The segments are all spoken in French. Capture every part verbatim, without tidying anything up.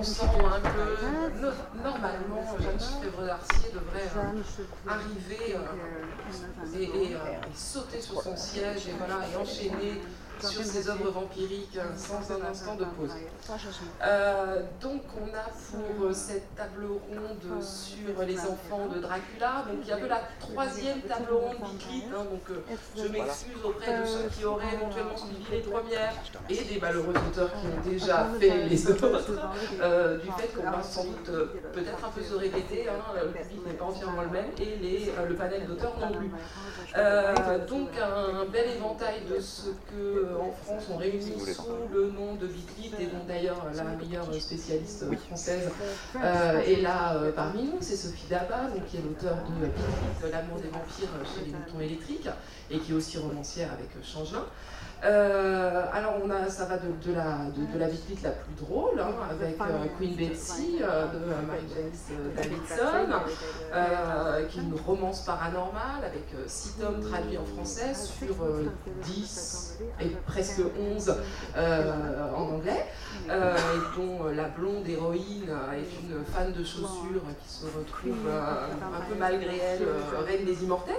sent un peu, no, normalement, Jeanne Chifèvre d'Arcier devrait euh, arriver euh, et, et, euh, et sauter sur son siège et, voilà, et enchaîner sur ses œuvres vampiriques sans un instant de pause. Euh, donc on a pour cette table ronde sur les enfants de Dracula, donc il y avait la troisième table ronde Biclit, hein, donc euh, je m'excuse auprès de ceux qui auraient éventuellement suivi les premières et des malheureux auteurs qui ont déjà fait les autres, euh, du fait qu'on va sans doute euh, peut-être un peu se répéter, hein, le public n'est pas entièrement le même et les, euh, le panel d'auteurs non plus. Euh, donc un, un bel éventail de ce que en France on réunit sous le nom de Biclit et dont d'ailleurs la meilleure spécialiste française euh, est là euh, parmi nous, c'est Sophie Daba, donc, qui est l'auteur de Biclit, L'amour des vampires chez les moutons électriques et qui est aussi romancière avec Changelin. Euh, alors on a, ça va de, de la, de, de la Biclit la plus drôle, hein, avec euh, Queen Betsy euh, de euh, Mary James Davidson, euh, qui est une romance paranormale avec euh, six tomes traduits en français sur euh, dix et presque onze euh, en anglais, euh, et dont euh, la blonde héroïne est une fan de chaussures qui se retrouve euh, un peu malgré elle euh, reine des immortels.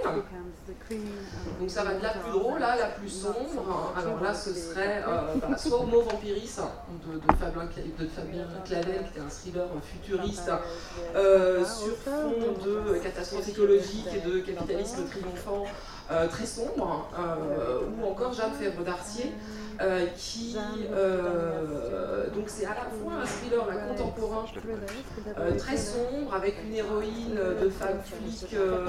Donc ça va de la plus drôle à la plus sombre. Alors là, ce serait euh, bah, soit Homo Vampiris de, de, Fabien, de Fabien Clavel, qui est un thriller futuriste euh, sur fond de catastrophe écologique et de capitalisme triomphant euh, très sombre, euh, ou encore Jeanne Chifèvre d'Arcier, euh, qui euh, donc c'est à la fois un thriller un contemporain euh, très sombre avec une héroïne de femme flic euh,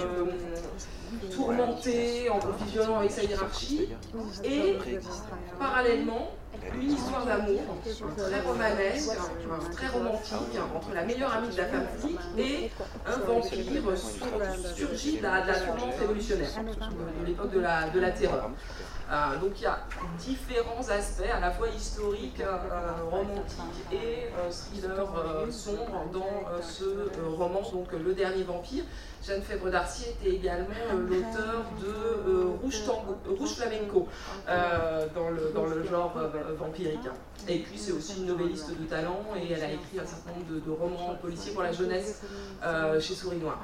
tourmentée en confusion avec sa hiérarchie et parallèlement une histoire d'amour très romanesque, très romantique entre la meilleure amie de la femme flic et un vampire sur, surgi de la, de la tourmente révolutionnaire de l'époque de la, de la terreur. Euh, donc il y a différents aspects, à la fois historiques, euh, romantiques et euh, thriller euh, sombre dans euh, ce euh, roman, donc Le Dernier Vampire. Jeanne Chifèvre d'Arcier était également euh, l'auteur de euh, Rouge, Tango, Rouge Flamenco euh, dans, le, dans le genre euh, vampirique. Et puis c'est aussi une novelliste de talent et elle a écrit un certain nombre de, de romans policiers pour la jeunesse euh, chez Souris Noire.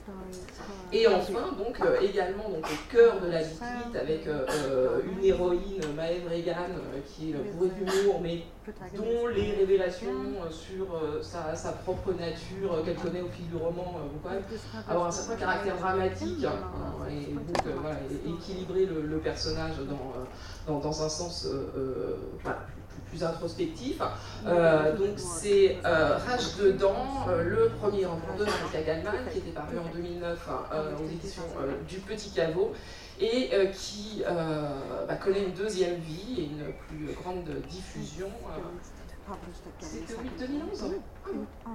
Et enfin, donc euh, également donc, au cœur de la Biclit avec euh, une héroïne, Maëve Regan, euh, qui est bourrée d'humour, mais dont les révélations euh, sur euh, sa, sa propre nature euh, qu'elle connaît au fil du roman euh, vont quand même avoir un certain caractère dramatique hein, et donc euh, voilà, équilibrer le, le personnage dans, euh, dans, dans un sens euh, euh, voilà, plus, plus introspectif. Euh, donc c'est euh, Rage dedans, euh, le premier roman de Monica Gallman qui était paru en deux mille neuf euh, aux éditions euh, du Petit Caveau et euh, qui euh, bah, connaît une deuxième vie et une plus grande diffusion. Euh, C'était oui, deux mille onze ah,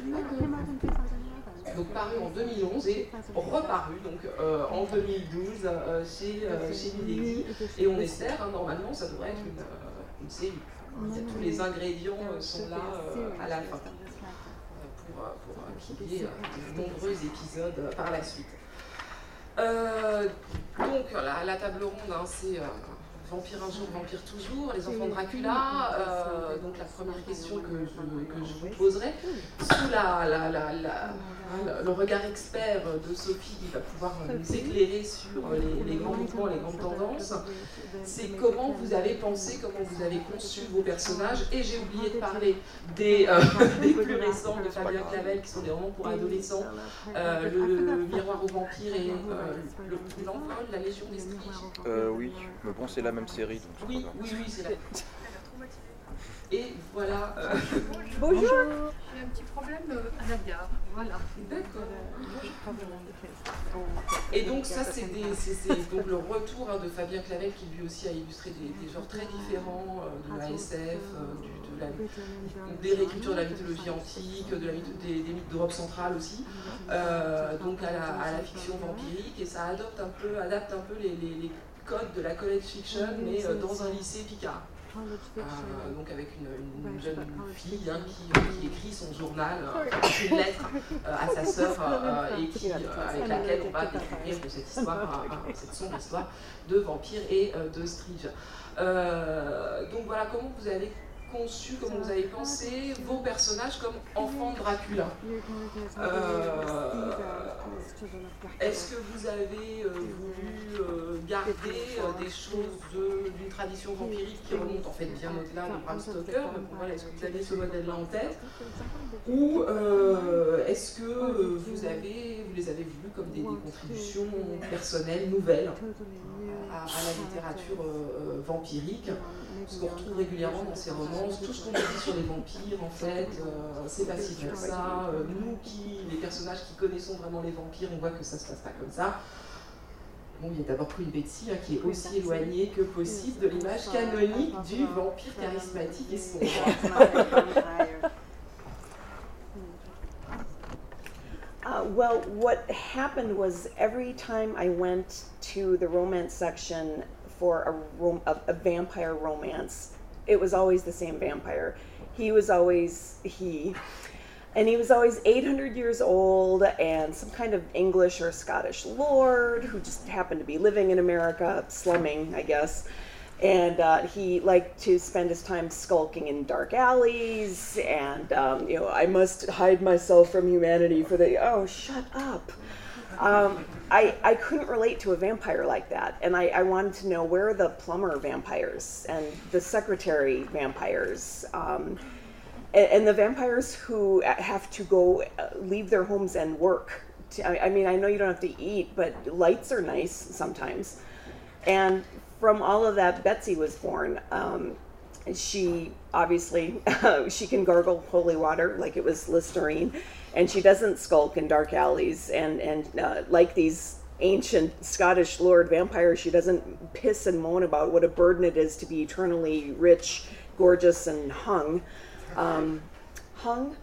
donc paru en deux mille onze et reparu donc, euh, en deux mille douze euh, chez, euh, chez Milady. Et on espère, hein, normalement, ça devrait être une, euh, une série. Il y a tous les ingrédients euh, sont là euh, à la fin pour, pour qu'il y ait de nombreux épisodes euh, par la suite. Euh, donc la, la table ronde, hein, c'est euh, Vampire un jour, Vampire toujours, les enfants de Dracula. Euh, donc la première question que je, que je vous poserai, sous la, la, la, la, le regard expert de Sophie qui va pouvoir nous éclairer sur les, les grands mouvements, les grandes tendances, c'est comment vous avez pensé, comment vous avez conçu vos personnages. Et j'ai oublié de parler des, euh, des plus récents de Fabien Clavel, qui sont des romans pour adolescents, euh, le Miroir aux vampires et euh, l'Envol, la Légion des Striges. Euh, oui, mais bon, c'est la même série. Donc oui, oui, oui, c'est la Et voilà. Euh... Bonjour. J'ai un petit problème à la gare. Voilà. D'accord. Et donc ça, c'est donc le retour hein, de Fabien Clavel qui lui aussi a illustré des, des genres très différents, euh, de la S F, euh, du, de la, des réécritures de la mythologie antique, de la, des, des mythes d'Europe centrale aussi, euh, donc à la, à la fiction vampirique. Et ça adopte un peu, adapte un peu les, les, les codes de la college fiction, mais euh, dans un lycée picard. Euh, donc avec une, une jeune fille hein, qui, qui écrit son journal, euh, une lettre euh, à sa sœur euh, et qui, euh, avec laquelle on va découvrir de cette histoire, euh, cette sombre histoire de vampires et euh, de Striges. Euh, donc voilà comment vous avez conçu, comment vous avez pensé vos personnages comme enfants de Dracula. Euh, Est-ce que vous avez euh, voulu euh, garder euh, des choses d'une tradition vampirique qui remonte en fait bien au-delà de Bram Stoker, mais bon, voilà, est-ce que vous avez ce modèle-là en tête? Ou euh, est-ce que euh, vous, avez, vous les avez vus comme des, des contributions personnelles, nouvelles à, à la littérature euh, vampirique? Ce qu'on retrouve régulièrement dans ces romans, tout ce qu'on a dit sur les vampires, en fait, euh, c'est pas si versa. Euh, nous, qui, les personnages qui connaissons vraiment les vampires, on voit que ça se passe pas comme ça. Bon, il y a d'abord Queen Betsy, hein, qui est aussi éloignée que possible de l'image canonique du vampire charismatique et sombre. Uh, well, what happened was every time I went to the romance section for a, rom a, a vampire romance, it was always the same vampire. He was always he, and he was always eight hundred years old and some kind of English or Scottish lord who just happened to be living in America, slumming, I guess. And uh, he liked to spend his time skulking in dark alleys, and um, you know, I must hide myself from humanity for the, oh, shut up. Um, I, I couldn't relate to a vampire like that, and I, I wanted to know where are the plumber vampires and the secretary vampires, um, and, and the vampires who have to go uh, leave their homes and work. I, I mean, I know you don't have to eat, but lights are nice sometimes. And from all of that, Betsy was born. Um, she obviously, she can gargle holy water like it was Listerine, and she doesn't skulk in dark alleys, and, and uh, like these ancient Scottish lord vampires, she doesn't piss and moan about what a burden it is to be eternally rich, gorgeous, and hung. Um, hung?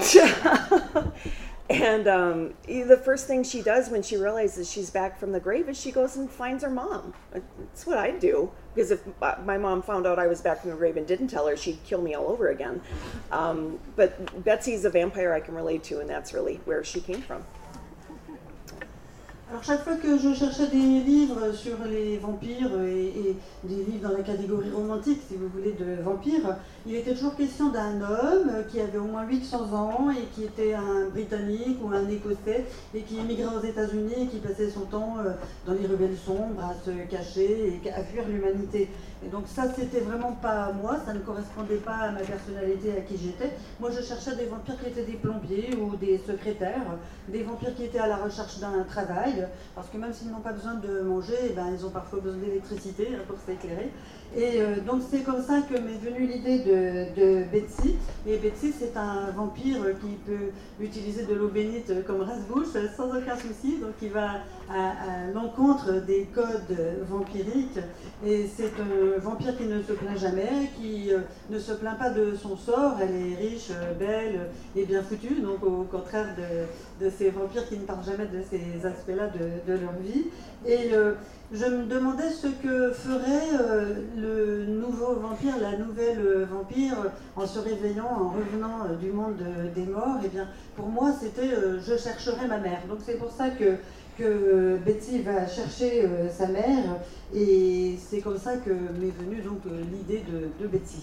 And um, the first thing she does when she realizes she's back from the grave is she goes and finds her mom. That's what I'd do, because if my mom found out I was back from the grave and didn't tell her, she'd kill me all over again. Um, but Betsy's a vampire I can relate to, and that's really where she came from. Alors chaque fois que je cherchais des livres sur les vampires et, et des livres dans la catégorie romantique, si vous voulez, de vampires, il était toujours question d'un homme qui avait au moins huit cents ans et qui était un Britannique ou un Écossais et qui émigrait aux États-Unis et qui passait son temps dans les ruelles sombres à se cacher et à fuir l'humanité. Et donc ça, c'était vraiment pas moi, ça ne correspondait pas à ma personnalité, à qui j'étais. Moi, je cherchais des vampires qui étaient des plombiers ou des secrétaires, des vampires qui étaient à la recherche d'un travail, parce que même s'ils n'ont pas besoin de manger, eh ben, ils ont parfois besoin d'électricité pour s'éclairer. Et euh, donc c'est comme ça que m'est venue l'idée de, de Betsy. Et Betsy, c'est un vampire qui peut utiliser de l'eau bénite comme rince-bouche sans aucun souci. Donc il va à, à l'encontre des codes vampiriques. Et c'est un vampire qui ne se plaint jamais, qui euh, ne se plaint pas de son sort. Elle est riche, belle et bien foutue. Donc au contraire de, de ces vampires qui ne parlent jamais de ces aspects-là de, de leur vie. Et euh, je me demandais ce que ferait euh, le nouveau vampire, la nouvelle euh, vampire, euh, en se réveillant, en revenant euh, du monde euh, des morts. Et bien, pour moi, c'était euh, je chercherai ma mère. Donc c'est pour ça que, que Betsy va chercher euh, sa mère, et c'est comme ça que m'est venue donc euh, l'idée de, de Betsy.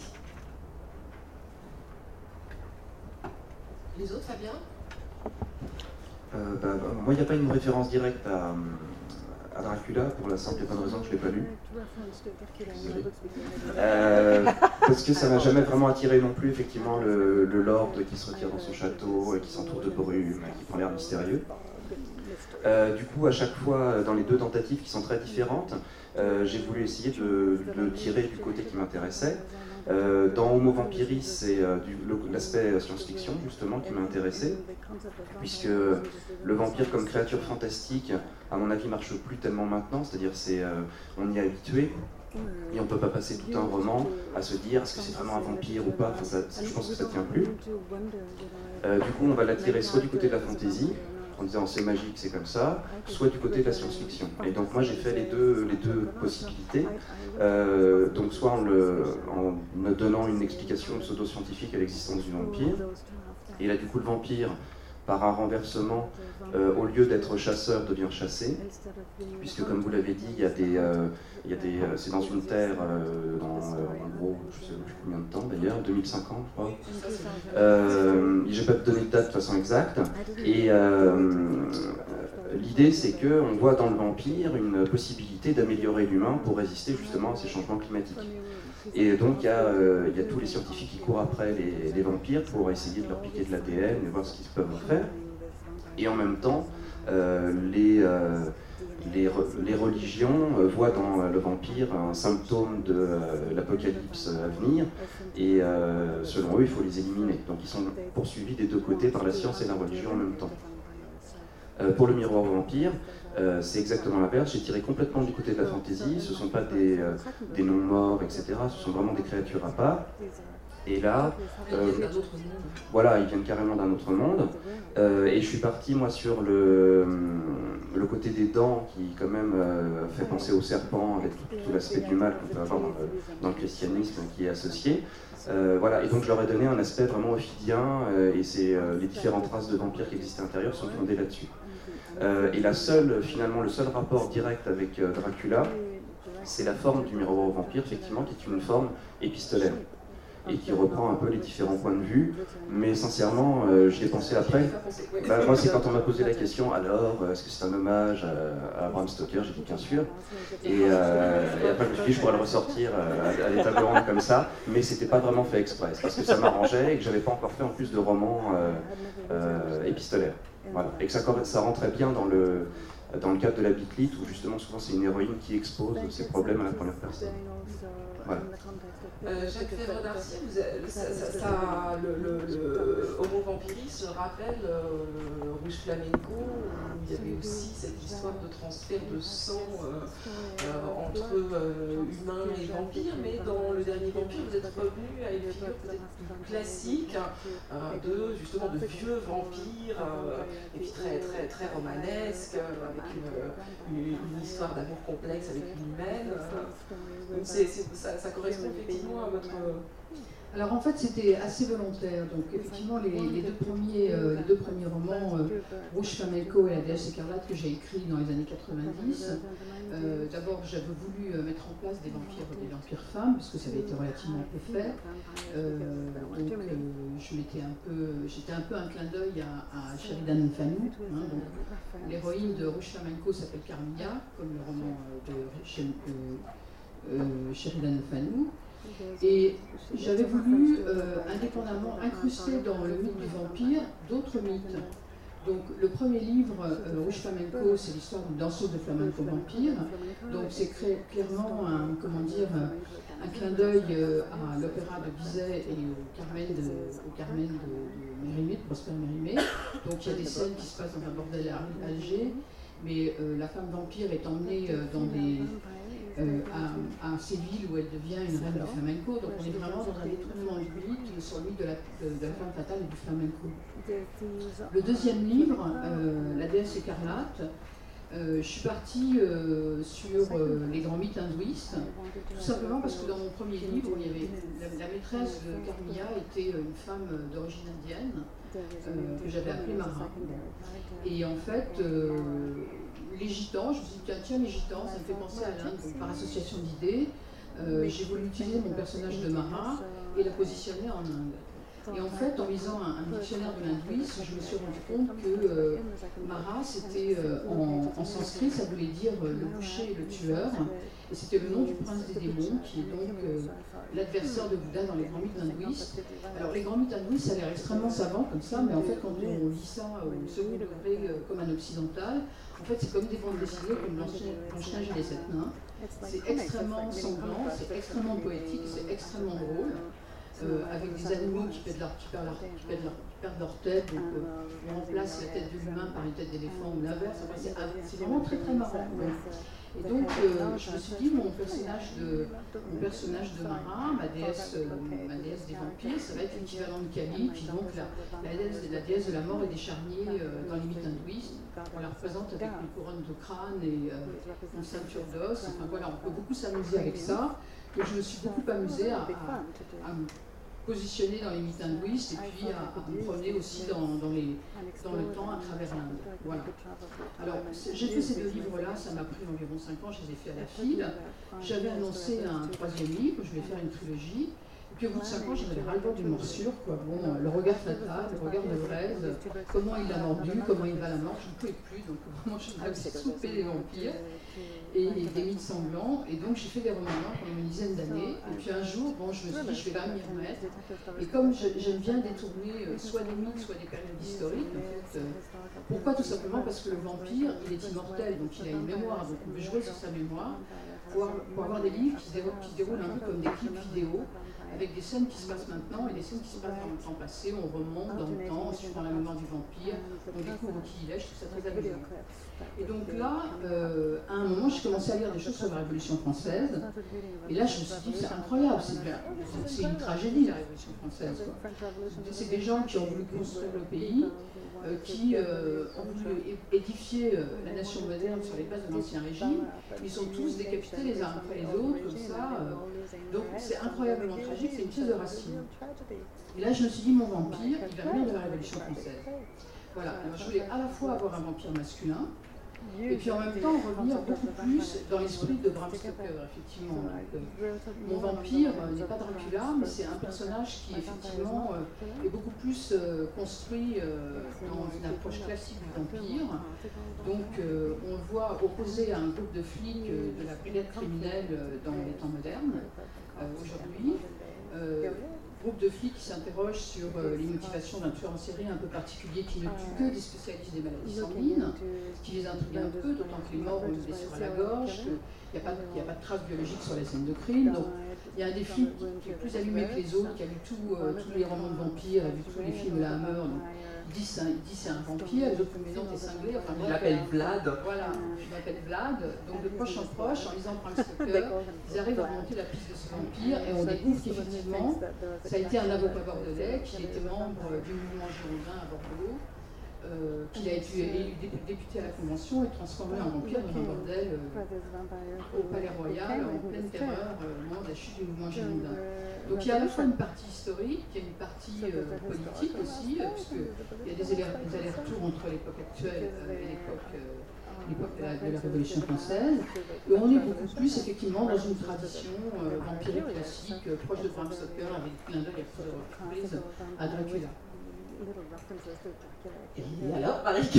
Les autres, Fabien? euh, bah, bah, Moi, il n'y a pas une référence directe à... à Dracula, pour la simple et bonne raison que je ne l'ai pas lu. Euh, parce que ça m'a jamais vraiment attiré non plus, effectivement, le, le lord qui se retire dans son château, qui s'entoure de brume, qui prend l'air mystérieux. Euh, du coup, à chaque fois, dans les deux tentatives qui sont très différentes, euh, j'ai voulu essayer de, de tirer du côté qui m'intéressait. Euh, dans Homo Vampiris, c'est euh, l'aspect science-fiction justement qui m'a intéressé, puisque le vampire comme créature fantastique, à mon avis, marche plus tellement maintenant, c'est-à-dire c'est euh, on y est habitué, et on ne peut pas passer tout un roman à se dire est-ce que c'est vraiment un vampire ou pas, enfin, ça, je pense que ça ne tient plus. Euh, du coup, on va l'attirer soit du côté de la fantaisie, en disant c'est magique, c'est comme ça, soit du côté de la science-fiction. Et donc moi j'ai fait les deux, les deux possibilités, euh, donc soit en, le, en me donnant une explication pseudo-scientifique à l'existence du vampire, et là du coup le vampire par un renversement, euh, au lieu d'être chasseur, devient chassé, puisque comme vous l'avez dit, il y a des, euh, il y a des, euh, c'est dans une terre, euh, dans, euh, en gros, je ne sais plus combien de temps d'ailleurs, deux mille cinquante je crois. Euh, je ne vais pas te donner de date de façon exacte. Et euh, l'idée, c'est qu'on voit dans le vampire une possibilité d'améliorer l'humain pour résister justement à ces changements climatiques. Et donc il y, euh, il y a tous les scientifiques qui courent après les, les vampires pour essayer de leur piquer de l'A D N et voir ce qu'ils peuvent en faire. Et en même temps, euh, les, euh, les, les religions voient dans le vampire un symptôme de euh, l'apocalypse à venir, et euh, selon eux, il faut les éliminer. Donc ils sont poursuivis des deux côtés par la science et la religion en même temps. Euh, pour le miroir vampire, euh, c'est exactement l'inverse. J'ai tiré complètement du côté de la fantaisie. Ce ne sont pas des, euh, des non-morts, et cetera. Ce sont vraiment des créatures à part. Et là, euh, voilà, ils viennent carrément d'un autre monde. Euh, et je suis parti, moi, sur le, le côté des dents, qui quand même euh, fait penser au serpent, avec tout, tout l'aspect du mal qu'on peut avoir dans le, dans le christianisme qui est associé. Euh, voilà, et donc je leur ai donné un aspect vraiment ophidien, euh, et c'est euh, les différentes races de vampires qui existent à l'intérieur sont fondées là-dessus. Euh, et la seule, finalement, le seul rapport direct avec euh, Dracula, c'est la forme du miroir au vampire, effectivement, qui est une forme épistolaire, et qui reprend un peu les différents points de vue, mais sincèrement, euh, j'y ai pensé après. Bah, moi, c'est quand on m'a posé la question, alors, est-ce que c'est un hommage à, à Bram Stoker? J'ai dit bien sûr. Et, euh, et après, je me suis dit, je pourrais le ressortir à, à des tables rondes comme ça, mais c'était pas vraiment fait exprès, parce que ça m'arrangeait et que j'avais pas encore fait en plus de romans euh, euh, épistolaires. Voilà. Et que ça, ça rentrait bien dans le, dans le cadre de la bitlite, où justement, souvent, c'est une héroïne qui expose ses problèmes à la première personne. Voilà. Euh, Jacques Fèvre d'Arcy, ça, ça, ça, le, le, le Homo vampiris rappelle euh, Rouge Flamenco, où il y avait aussi cette histoire de transfert de sang euh, euh, entre euh, humains et vampires, mais dans le dernier vampire, vous êtes revenu à une figure peut-être classique euh, de justement de vieux vampires, euh, et puis très très très romanesque, euh, avec une, une, une histoire d'amour complexe avec une humaine. Euh, donc c'est, c'est, ça, ça correspond effectivement à votre... Alors en fait c'était assez volontaire, donc effectivement les, les, deux, premiers, euh, les deux premiers romans, euh, Rouge Flamenco et La déesse écarlate que j'ai écrits dans les années quatre-vingt-dix, euh, d'abord j'avais voulu euh, mettre en place des vampires, des vampires femmes, parce que ça avait été relativement peu fait, euh, donc euh, je m'étais un peu, j'étais un peu un clin d'œil à, à Sheridan Fanou, hein, donc l'héroïne de Rouge Flamenco s'appelle Carmilla, comme le roman de euh, euh, Sheridan Fanou. Et j'avais voulu, euh, indépendamment, incruster dans le mythe du vampire d'autres mythes. Donc le premier livre, euh, Rouge Flamenco, c'est l'histoire d'une danseuse de flamenco vampire. Donc c'est clairement un, comment dire, un clin d'œil euh, à l'opéra de Bizet et au Carmen de, au Carmen de, de Mérimée, de Prosper Mérimée. Donc il y a des scènes qui se passent dans un bordel à Alger, mais euh, la femme vampire est emmenée euh, dans des... Euh, à, à Séville où elle devient une reine du flamenco, donc on est vraiment dans un détournement du mythe sur lui de la, de, de la femme fatale et du flamenco. Le deuxième livre, euh, La déesse écarlate, euh, je suis partie euh, sur euh, les grands mythes hindouistes, tout simplement parce que dans mon premier livre, il y avait la, la maîtresse de Carmilla était une femme d'origine indienne, euh, que j'avais appelée Mara. Et en fait, euh, les gitans, je me suis dit, tiens, tiens, les gitans, ça me fait penser à l'Inde, donc par association d'idées, euh, j'ai voulu utiliser mon personnage de Mara et la positionner en Inde. Et en fait, en lisant un, un dictionnaire de l'hindouisme, je me suis rendu compte que euh, Mara, c'était euh, en, en sanskrit, ça voulait dire euh, le boucher et le tueur, et c'était le nom du prince des démons, qui est donc euh, l'adversaire de Bouddha dans les grands mythes hindouistes. Alors les grands mythes hindouistes, ça a l'air extrêmement savant comme ça, mais en fait, quand on lit ça au second degré euh, comme un occidental, en fait, c'est comme des bandes dessinées, comme Blanche-Neige et les Sept Nains. C'est extrêmement sanglant, c'est extrêmement poétique, c'est extrêmement drôle. Euh, avec des animaux qui perdent leur, qui perdent leur, qui perdent leur, qui perdent leur tête, donc euh, on remplace la tête de l'humain par une tête d'éléphant ou l'inverse. Enfin, c'est vraiment très très marrant. Ouais. Et donc euh, je me suis dit, mon personnage de, mon personnage de Mara, ma déesse, euh, ma déesse des vampires, ça va être l'équivalent de Kali, puis donc la, la, déesse, la déesse de la mort et des charniers euh, dans les mythes hindouistes. On la représente avec une couronne de crâne et euh, une ceinture d'os. Enfin voilà, on peut beaucoup s'amuser avec ça. Et je me suis beaucoup amusée à, à, à positionner dans les mythes hindouistes et puis à, à me promener aussi dans, dans, les, dans le temps à travers l'Inde. Voilà. Alors, j'ai fait ces deux livres-là, ça m'a pris environ cinq ans, je les ai faits à la file. J'avais annoncé un troisième livre, je vais faire une trilogie. Et puis au bout de cinq ans, j'en avais ras-le-bol d'une morsure, quoi. Bon, le regard fatal, le regard de braise, comment il l'a mordu, comment il va la mordre, je ne pouvais plus, donc vraiment je me suis souper des vampires et des mythes sanglants. Et donc j'ai fait des romans noirs pendant une dizaine d'années. Et puis un jour, bon, je me suis dit, je vais quand même m'y remettre. Et comme j'aime bien détourner euh, soit des mythes, soit des périodes historiques, en fait, euh, pourquoi? Tout simplement parce que le vampire, il est immortel, donc il a une mémoire, donc on peut jouer sur sa mémoire pour, pour avoir des livres qui se déroulent, qui se déroulent un peu comme des clips vidéo, avec des scènes qui se passent maintenant et des scènes qui se passent dans le temps passé. On remonte dans le temps, on suit dans la mémoire du vampire, on découvre qui il est, je trouve ça très amusant. Et donc là, euh, à un moment, j'ai commencé à lire des choses sur la Révolution française, et là je me suis dit, c'est incroyable, c'est une tragédie la Révolution française. C'est des gens qui ont voulu construire le pays, euh, qui euh, ont voulu édifier euh, la nation moderne sur les bases de l'Ancien Régime. Ils sont tous décapités les uns après les autres, comme ça. Euh, donc c'est incroyablement tragique, c'est une pièce de Racine. Et là je me suis dit, mon vampire, il va venir de la Révolution française. Voilà, alors je voulais à la fois avoir un vampire masculin, et puis en même temps revenir beaucoup plus dans l'esprit de Bram Stoker, effectivement. Donc, euh, mon vampire euh, n'est pas Dracula, mais c'est un personnage qui effectivement euh, est beaucoup plus euh, construit euh, dans une approche classique du vampire. Donc euh, on le voit opposé à un groupe de flics euh, de la brigade criminelle euh, dans les temps modernes, euh, aujourd'hui. Euh, groupe de flics qui s'interrogent sur euh, les motivations d'un tueur en série un peu particulier qui ne tue que des spécialistes des maladies sanguines, qui les intrigue un peu, d'autant que les morts ont des blessures à la gorge, qu'il n'y a, a pas de traces biologiques sur les scènes de crime. Donc il y a un des flics qui est plus allumé que les autres, qui a lu tout, euh, tous les romans de vampires, a vu tous les films de la Hammer. Donc, il dit c'est un, un vampire, les autres mais non, t'es cinglé. Enfin, il l'appelle Vlad. Voilà, je m'appelle Vlad. Donc de proche en proche, en lisant Bram Stoker, ils arrivent à remonter la piste de ce vampire et on découvre qu'effectivement, ça a été un avocat bordelais qui était membre du mouvement girondin à Bordeaux, euh, qui a été élu député à la Convention et transformé en vampire dans un bordel euh, au Palais Royal en pleine terreur euh, au moment de la chute du mouvement girondin. Donc il y a à la fois une partie historique, il y a une partie euh, politique aussi, euh, puisqu'il y a des allers-retours entre l'époque actuelle euh, et l'époque euh, l'époque de, de la Révolution française. Et on est beaucoup plus effectivement dans une tradition euh, vampirique classique, euh, proche de Bram Stoker, avec plein d'œil à reprise à Dracula. Et alors, Marika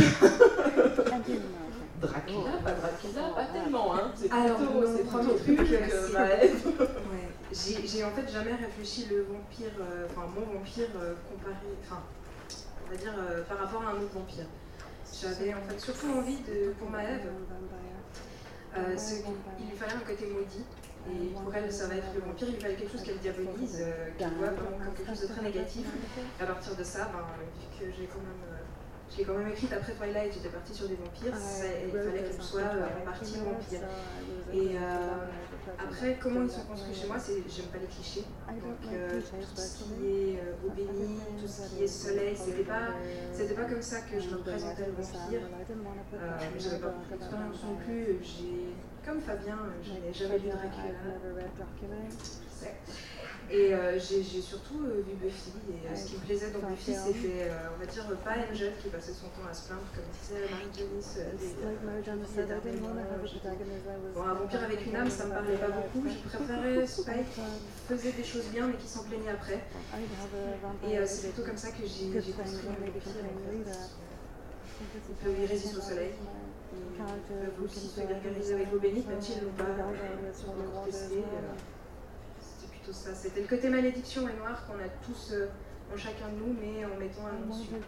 Dracula, pas Dracula, pas tellement, hein. C'est plutôt ces premiers trucs que Maëve. J'ai, j'ai en fait jamais réfléchi le vampire, euh, enfin mon vampire euh, comparé, enfin on va dire euh, par rapport à un autre vampire. J'avais en fait surtout envie de, pour Maëve, euh, il lui fallait un côté maudit. Et pour elle, ça va être le vampire, il lui fallait quelque chose qu'elle diabolise, euh, qu'elle voit vraiment comme quelque chose de très négatif. Et à partir de ça, ben, vu que j'ai quand même, euh, je l'ai quand même écrite après Twilight, j'étais partie sur des vampires, ça, il fallait qu'elle soit euh, en partie vampire. Et euh, après, comment ils sont construits chez moi, c'est j'aime pas les clichés. Donc euh, tout ce qui est euh, eau bénie, tout ce qui est soleil, c'était pas, c'était pas comme ça que je représentais le vampire. Euh, mais j'avais pas beaucoup d'expérience non plus. J'ai Comme Fabien, je n'ai jamais lu Dracula. Et euh, j'ai surtout euh, vu Buffy, et euh, ce qui me plaisait dans Buffy, c'était, euh, on va dire, pas Angel qui passait son temps à se plaindre, comme disait Marie-Janice, euh, des Bon, un vampire avec une âme, ça me parlait pas beaucoup. Je préférais Spike qui faisait des choses bien, mais qui s'en plaignait après. Et euh, c'est plutôt comme ça que j'ai construit mon Buffy, en fait. Il résiste au soleil. Ils peuvent aussi se gargariser avec l'eau bénite, même s'ils ne l'ont pas encore testé. C'était plutôt ça. C'était le côté malédiction et noir qu'on a tous euh, en chacun de nous, mais en mettant un nom dessus.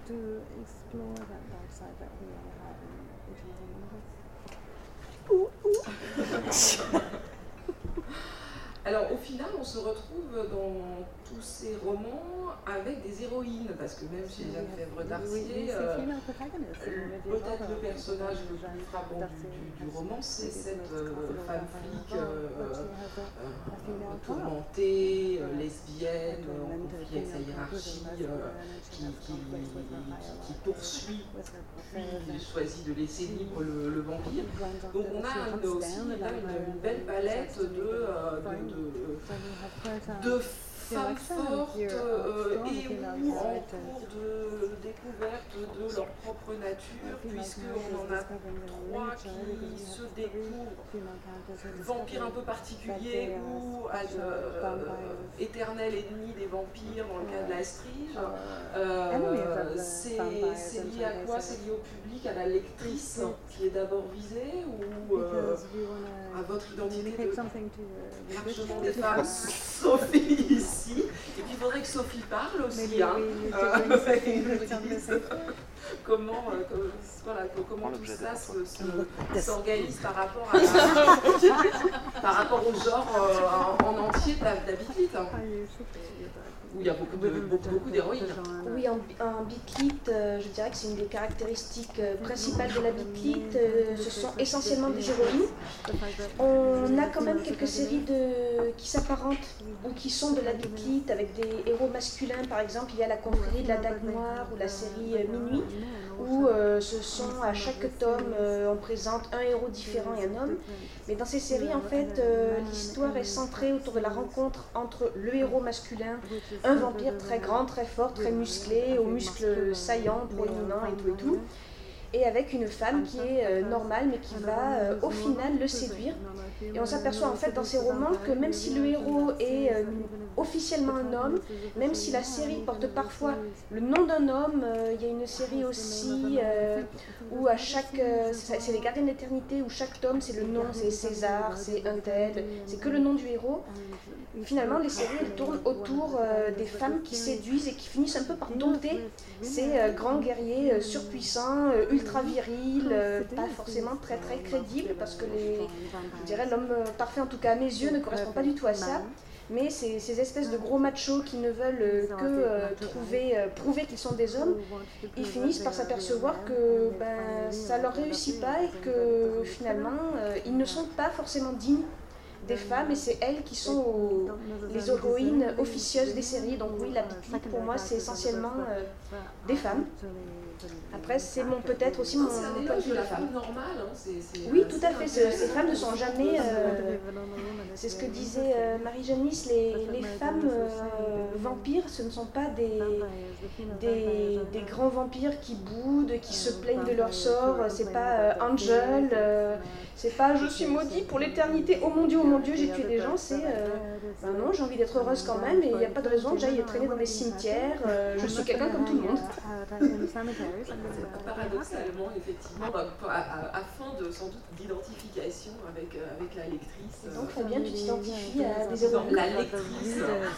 Alors au final, on se retrouve dans tous ces romans avec des héroïnes, parce que même chez Jeanne Fèvre d'Arcier, euh, peut-être le personnage le plus frappant du, du, du roman, c'est cette euh, femme flic euh, euh, tourmentée, euh, lesbienne, en conflit avec sa hiérarchie, euh, qui, qui, qui, qui poursuit, puis choisit de laisser libre le, le vampire. Donc on a une, aussi là, une, une belle palette de, euh, de, de, de femmes fortes euh, et ou en cours de découverte de leur propre nature, puisqu'on en a trois qui se découvrent vampires un peu particuliers ou euh, éternel ennemi des vampires dans le cas de la Strige. Euh, c'est lié à quoi? C'est lié au public, à la lectrice qui est d'abord visée, ou euh, à votre identité de largement des femmes, Sophie ici, et puis il faudrait que Sophie parle aussi, hein, euh, comment, euh, comme, voilà, comment tout ça s'organise par rapport à par rapport au genre euh, en, en entier de la, de la Bitlit, hein, où il y a beaucoup de beaucoup, beaucoup d'héroïnes. Oui, en, en Bitlit, euh, je dirais que c'est une des caractéristiques euh, principales de la Bitlit. Euh, ce sont essentiellement des héroïnes. On a quand même quelques séries de, qui s'apparentent ou qui sont de la Bitlit avec des héros masculins. Par exemple, il y a la confrérie de la Dague Noire ou la série euh, Minuit, où euh, ce sont à chaque tome, euh, on présente un héros différent et un homme. Mais dans ces séries, en fait, euh, l'histoire est centrée autour de la rencontre entre le héros masculin, un vampire très grand, très fort, très musclé, aux muscles saillants, proéminents et tout et tout, et avec une femme qui est euh, normale mais qui va euh, au final le séduire. Et on s'aperçoit en fait dans ces romans que même si le héros est euh, officiellement un homme, même si la série porte parfois le nom d'un homme, euh, il y a une série aussi euh, où à chaque, euh, c'est les Gardiens de l'Éternité, où chaque tome c'est le nom, c'est César, c'est un tel, c'est que le nom du héros. Finalement, les séries elles tournent autour euh, des femmes qui séduisent et qui finissent un peu par dompter ces euh, grands guerriers euh, surpuissants, euh, ultra virils, euh, pas forcément très très crédibles, parce que les, je dirais l'homme euh, parfait, en tout cas à mes yeux, ne correspond pas du tout à ça. Mais ces, ces espèces de gros machos qui ne veulent euh, que euh, trouver, euh, prouver qu'ils sont des hommes, ils finissent par s'apercevoir que ben, ça leur réussit pas et que finalement euh, ils ne sont pas forcément dignes des femmes, et c'est elles qui sont au, les héroïnes officieuses des séries. Donc oui, la Bitlit pour moi c'est essentiellement euh, des femmes. Après c'est mon peut-être aussi mon point de vue de la femme. Normale, hein, c'est, c'est, oui, tout à fait. Ces femmes ne sont jamais. Euh, c'est ce que disait euh, Marie-Jeanne Lys, les, les femmes euh, vampires, ce ne sont pas des, des, des grands vampires qui boudent, qui se plaignent de leur sort. C'est pas euh, Angel. Euh, c'est pas je suis maudit pour l'éternité. Oh mon Dieu, oh mon Dieu, j'ai tué des gens. C'est euh, ben non, j'ai envie d'être heureuse quand même, et il n'y a pas de raison que j'aille traîner dans des cimetières. Euh, je suis quelqu'un comme tout le monde. Paradoxalement, effectivement, bah, afin de sans doute d'identification avec, euh, avec la lectrice. Donc, Fabien, tu t'identifies à des héros. La lectrice.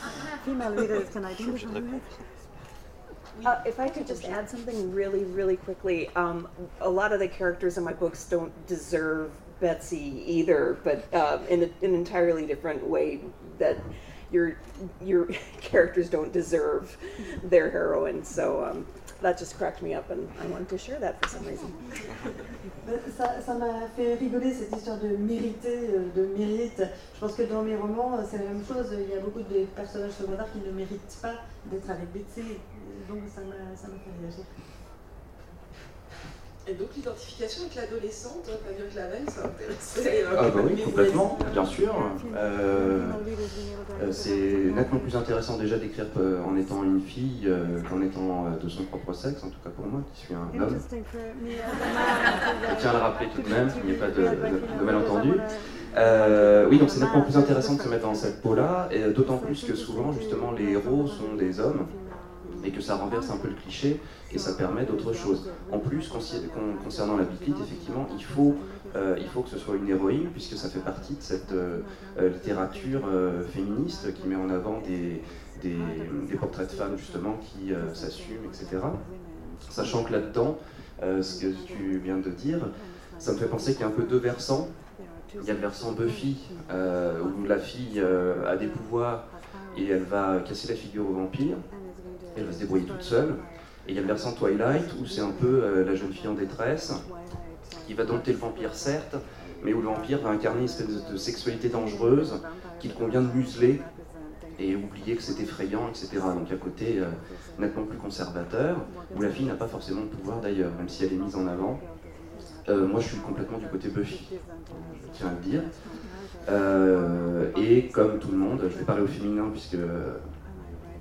Uh, if I could just add something really, really quickly, um, a lot of the characters in my books don't deserve Betsy either, but uh, in, a, in an entirely different way that your your characters don't deserve their heroine. So um, that just cracked me up, and I wanted to share that for some reason. Ça, ça m'a fait rigoler cette histoire de mériter, de mérite. Je pense que dans mes romans, c'est la même chose. Il y a beaucoup de personnages secondaires qui ne méritent pas d'être avec Betsy. Donc ça m'a ça m'a fait réagir. Et donc l'identification avec l'adolescente, Fabien Clavel, ça m'intéressait. Euh, ah bah oui, complètement, bien sûr. Euh, euh, c'est nettement plus intéressant déjà d'écrire euh, en étant une fille euh, qu'en étant euh, de son propre sexe, en tout cas pour moi, qui suis un homme. Je tiens à le rappeler tout de même, qu'il n'y ait pas de, de, de malentendu. Euh, oui, donc c'est nettement plus intéressant de se mettre dans cette peau-là, et d'autant plus que souvent, justement, les héros sont des hommes, et que ça renverse un peu le cliché, et ça permet d'autres choses. En plus, concernant la Bitlit, effectivement, il faut, euh, il faut que ce soit une héroïne, puisque ça fait partie de cette euh, littérature euh, féministe qui met en avant des, des, des portraits de femmes, justement, qui euh, s'assument, et cetera. Sachant que là-dedans, euh, ce que tu viens de dire, ça me fait penser qu'il y a un peu deux versants. Il y a le versant Buffy, euh, où la fille euh, a des pouvoirs, et elle va casser la figure au vampire. Elle va se débrouiller toute seule. Et il y a le versant Twilight, où c'est un peu euh, la jeune fille en détresse, qui va dompter le vampire, certes, mais où le vampire va incarner une espèce de sexualité dangereuse qu'il convient de museler et oublier que c'est effrayant, et cetera. Donc à côté euh, nettement plus conservateur, où la fille n'a pas forcément de pouvoir d'ailleurs, même si elle est mise en avant. Euh, moi je suis complètement du côté Buffy, je tiens à le dire. Euh, et comme tout le monde, je vais parler au féminin puisque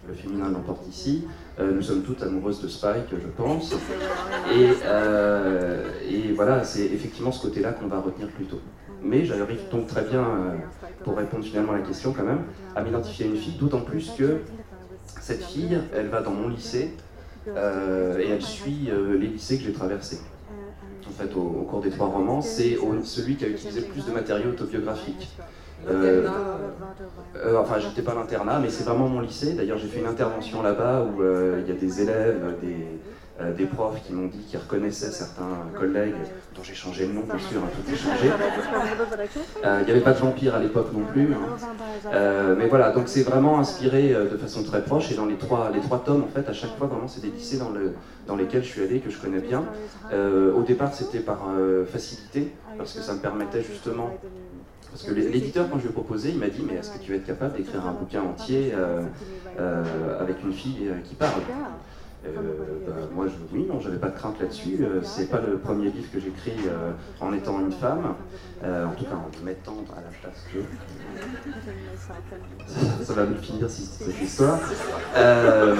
le féminin l'emporte ici. Euh, nous sommes toutes amoureuses de Spike, je pense. Et, euh, et voilà, c'est effectivement ce côté-là qu'on va retenir plutôt. Mais j'arrive donc très bien, euh, pour répondre finalement à la question quand même, à m'identifier à une fille, d'autant plus que cette fille, elle va dans mon lycée euh, et elle suit euh, les lycées que j'ai traversés. En fait, au, au cours des trois romans, c'est celui qui a utilisé le plus de matériaux autobiographiques. Euh, euh, enfin, j'étais pas à l'internat, mais c'est vraiment mon lycée. D'ailleurs, j'ai fait une intervention là-bas où euh, il y a des élèves, des, euh, des profs qui m'ont dit qu'ils reconnaissaient certains collègues, dont j'ai changé le nom, bien sûr, hein, tout est changé. Euh, il n'y avait pas de vampire à l'époque non plus. Hein. Euh, mais voilà, donc c'est vraiment inspiré euh, de façon très proche. Et dans les trois, les trois tomes, en fait, à chaque fois, vraiment, c'est des lycées dans, le, dans lesquels je suis allé, que je connais bien. Euh, au départ, c'était par euh, facilité, parce que ça me permettait justement... Parce que l'éditeur, quand je lui ai proposé, il m'a dit « Mais est-ce que tu vas être capable d'écrire un bouquin entier euh, euh, avec une fille euh, qui parle ?» euh, bah, Moi, je, oui, non, j'avais pas de crainte là-dessus. Euh, c'est pas le premier livre que j'écris euh, en étant une femme, euh, en tout cas en me mettant à la place que... Ça, ça va me finir si, cette histoire. Euh...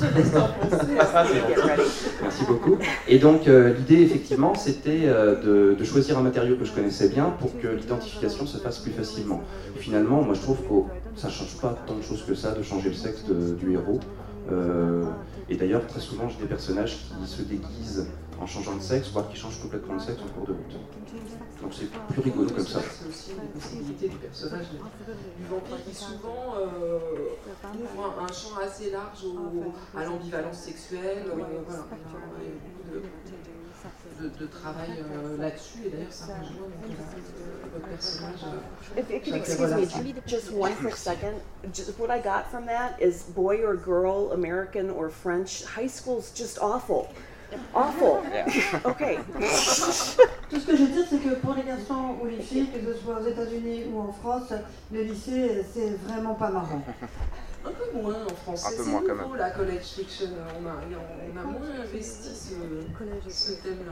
Merci beaucoup. Et donc, euh, l'idée, effectivement, c'était euh, de, de choisir un matériau que je connaissais bien pour que l'identification se fasse plus facilement. Et finalement, moi, je trouve que ça ne change pas tant de choses que ça de changer le sexe de, du héros. Euh, et d'ailleurs, très souvent, j'ai des personnages qui se déguisent en changeant de sexe, voire qui changent complètement de sexe en cours de route. Donc c'est plus rigolo comme ça. C'est aussi une possibilité du personnage du vampire qui souvent euh, ouvre un, un champ assez large au, à l'ambivalence sexuelle. Euh, voilà. Il y a beaucoup de, de, de travail euh, là-dessus, et d'ailleurs ça rejoint votre personnage. Euh, if, if you excuse me, just one quick second. Just what I got from that is boy or girl, American or French, high school's just awful. Awful. Okay. Tout ce que je veux dire, c'est que pour les garçons ou les filles, que ce soit aux États-Unis ou en France, le lycée, c'est vraiment pas marrant. Un peu moins en France. C'est nouveau la college fiction. On a, on a moins investi ce, ce thème-là.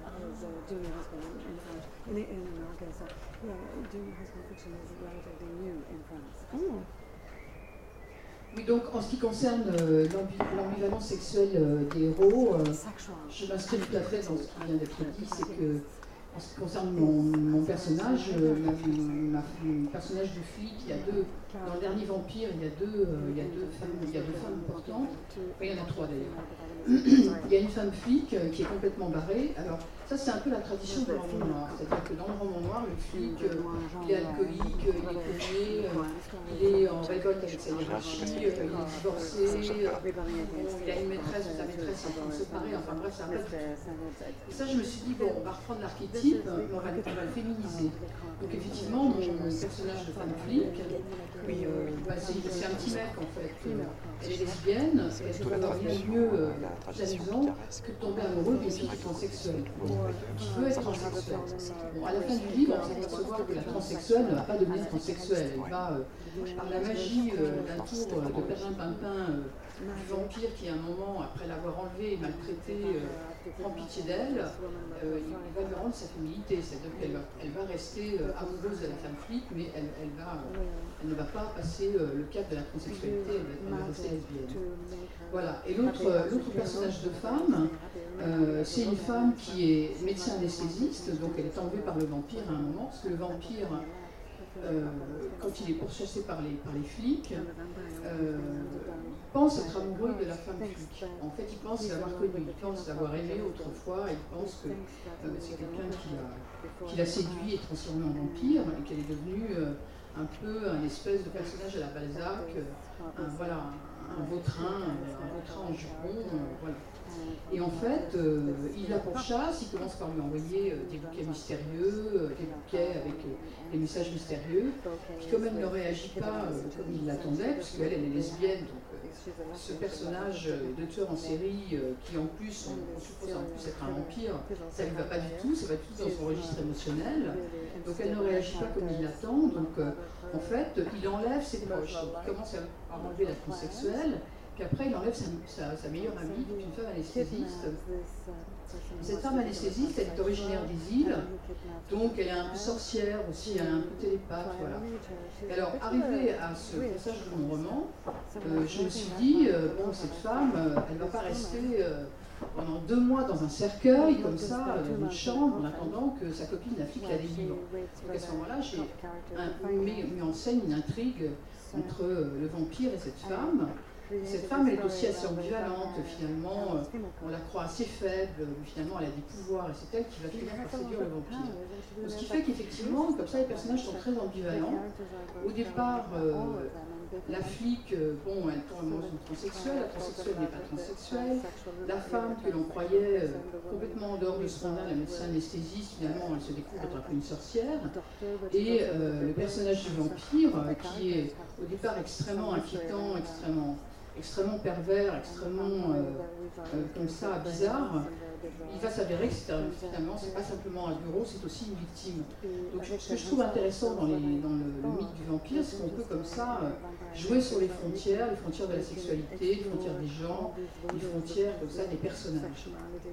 Mm. Oui, donc en ce qui concerne euh, l'ambivalence sexuelle euh, des héros, euh, je m'inscris tout à fait dans ce qui vient d'être dit, c'est que en ce qui concerne mon, mon personnage, euh, ma, ma, mon personnage de flic, il y a deux, dans le dernier vampire, il y a deux, euh, il y a deux femmes, il y a deux femmes importantes, enfin, il y en a trois d'ailleurs. Il y a une femme flic euh, qui est complètement barrée. Alors ça c'est un peu la tradition du roman noir, c'est-à-dire que dans le roman noir, le flic, euh, il est alcoolique, euh, il est connu, euh, il est en révolte avec sa hiérarchie, euh, il est divorcé, euh, bon, il a une maîtresse, sa maîtresse est en train de se séparer, enfin bref, c'est un peu... Et ça je me suis dit, bon, on va reprendre l'archétype, mais on va, on va le féminiser. Donc effectivement, mon, mon personnage de femme flic, euh, bah, c'est un petit mec en fait, elle est lesbienne, et elle trouve le mieux euh, amusant que de tomber amoureux d'une fille transsexuelle, qui veut être transsexuelle. Bon, à la fin du livre, on s'aperçoit que la transsexuelle ne va pas devenir transsexuelle, elle va, euh, par la magie euh, d'un tour euh, de perlimpinpin euh, du vampire qui, à un moment, après l'avoir enlevée et maltraitée, euh, prend pitié d'elle, euh, il va lui rendre sa féminité, c'est-à-dire qu'elle va, elle va rester euh, amoureuse de la femme flic, mais elle, elle, va, euh, elle ne va pas passer euh, le cap de la transsexualité, elle va, elle va rester lesbienne. Voilà. Et l'autre personnage de femme, euh, c'est une femme qui est médecin anesthésiste, donc elle est enlevée par le vampire à un moment, parce que le vampire, euh, quand il est pourchassé par les, par les flics, euh, il pense être amoureux de la femme flic. En fait, il pense l'avoir connue, il pense l'avoir aimée autrefois, il pense que euh, c'est quelqu'un qui l'a qui l'a séduit et transformé en vampire, et qu'elle est devenue euh, un peu un espèce de personnage à la Balzac, euh, un, voilà, un, un vautrin, un vautrin en jupon, euh, voilà. Et en fait, euh, il la pourchasse, il commence par lui envoyer euh, des bouquets mystérieux, euh, des bouquets avec euh, des messages mystérieux. Puis comme elle ne réagit pas euh, comme il l'attendait, puisqu'elle elle est lesbienne, donc euh, ce personnage de tueur en série, euh, qui en plus, on, on suppose en plus être un vampire, ça ne lui va pas du tout, ça va tout dans son registre émotionnel. Donc elle ne réagit pas comme il l'attend, donc euh, en fait, il enlève ses proches. Donc, il commence à enlever la transsexuelle. Puis après, il enlève sa, sa, sa meilleure amie, qui est une femme anesthésiste. Cette femme anesthésiste, elle est originaire des îles, donc elle est un peu sorcière aussi, elle a un peu télépathe, voilà. Et alors, arrivé à ce passage de mon roman, euh, je me suis dit, euh, bon, cette femme, euh, elle ne va pas rester euh, pendant deux mois dans un cercueil, comme ça, dans une chambre, en attendant que sa copine, la flic, la délivre. Donc à ce moment-là, j'ai mis, mis en scène une intrigue entre euh, le vampire et cette femme. Cette femme, elle est aussi assez ambivalente, finalement, on la croit assez faible, finalement elle a des pouvoirs, et c'est elle qui va finir par séduire le vampire. Donc, ce qui fait qu'effectivement, comme ça, les personnages sont très ambivalents. Au départ, euh, la flic, euh, bon, elle tombe amoureuse d'une transsexuelle, la transsexuelle n'est pas transsexuelle, la femme que l'on croyait euh, complètement en dehors de ce monde, la médecin anesthésiste, finalement, elle se découvre être un peu une sorcière, et euh, le personnage du vampire, euh, qui est au départ extrêmement inquiétant, extrêmement... extrêmement pervers, extrêmement euh, euh, comme ça, bizarre, il va s'avérer que finalement, c'est pas simplement un bureau, c'est aussi une victime. Donc ce que je trouve intéressant dans, les, dans le, le mythe du vampire, c'est qu'on peut comme ça euh, jouer sur les frontières, les frontières de la sexualité, les frontières des genres, les frontières comme ça des personnages.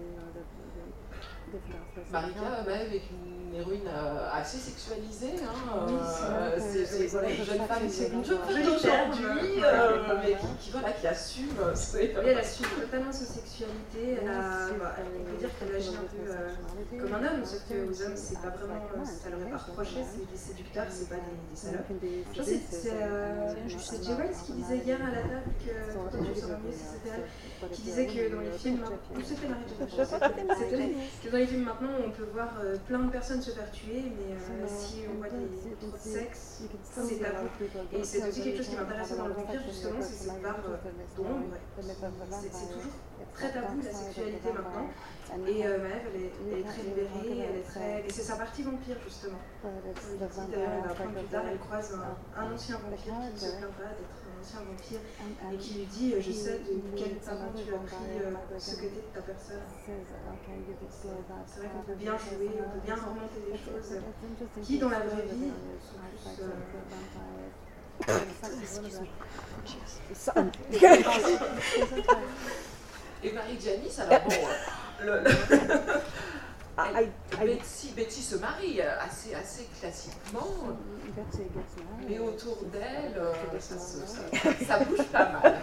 Marika, Maëve est une héroïne euh, assez sexualisée. Hein, euh, c'est voilà, une jeune femme, c'est une jeune femme d'aujourd'hui, euh, mais qui, qui, voilà, qui assume. Oui, elle assume totalement sa sexualité. Elle a, bah, on peut dire qu'elle agit un peu euh, comme un homme, sauf qu'aux hommes, c'est pas vraiment, ça leur est pas reproché, c'est des séducteurs, c'est pas des, des salopes. Je pense que c'est euh, Jewels qui disait hier à la table que, peut-être je saurais mieux si c'était elle, qui disait que dans les films, ou c'était Marie, que dans les films maintenant, on peut voir euh, plein de personnes se faire tuer, mais euh, si on voit des, trop de sexe, c'est tabou. Et c'est aussi quelque chose qui m'intéressait dans le vampire, justement, c'est cette part euh, d'ombre. C'est toujours très tabou, la sexualité maintenant. Et euh, Maëve, elle est, elle est très libérée, elle est très... et c'est sa partie vampire, justement. D'ailleurs, elle va apprendre plus tard, elle croise un, un ancien vampire qui ne se plaint pas d'être un ancien vampire et qui lui dit « Je sais de quel talent tu as pris euh, ce côté de ta personne ». C'est vrai qu'on peut bien jouer, on peut bien remonter des choses qui, dans la vraie vie, sont plus... Euh... Et Marie-Janice, alors bon, le, le, elle, Betsy, Betsy se marie assez, assez classiquement, mais autour d'elle, ça, ça, ça bouge pas mal.